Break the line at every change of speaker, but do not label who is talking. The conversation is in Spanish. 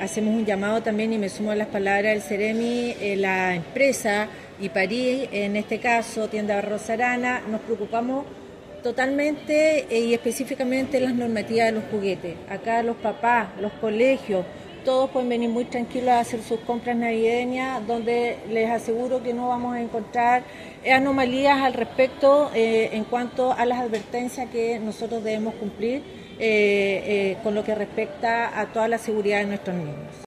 hacemos un llamado también, y me sumo a las palabras del Ceremi, la empresa y París, en este caso, Tienda Barros Arana, nos preocupamos totalmente y específicamente las normativas de los juguetes. Acá los papás, los colegios, todos pueden venir muy tranquilos a hacer sus compras navideñas, donde les aseguro que no vamos a encontrar anomalías al respecto en cuanto a las advertencias que nosotros debemos cumplir con lo que respecta a toda la seguridad de nuestros niños.